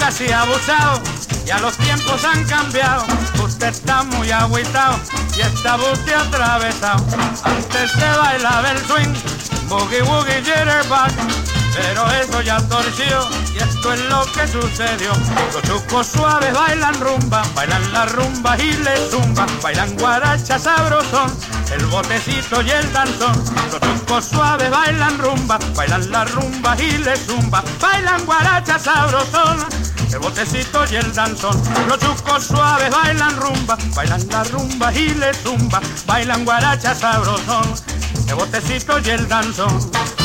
casi abusado, ya los tiempos han cambiado, usted está muy agüitado y está usted atravesado. Antes se bailaba el swing, boogie woogie jitterbug, pero eso ya torció y esto es lo que sucedió. Los chucos suaves bailan rumba, bailan la rumba y le zumba, bailan guaracha sabrosón, el botecito y el danzón. Los chucos suaves bailan rumba, bailan la rumba y le zumba, bailan guaracha sabrosón, el botecito y el danzón. Los chucos suaves bailan rumba, bailan la rumba y le zumba, bailan guaracha sabrosón, el botecito y el danzón.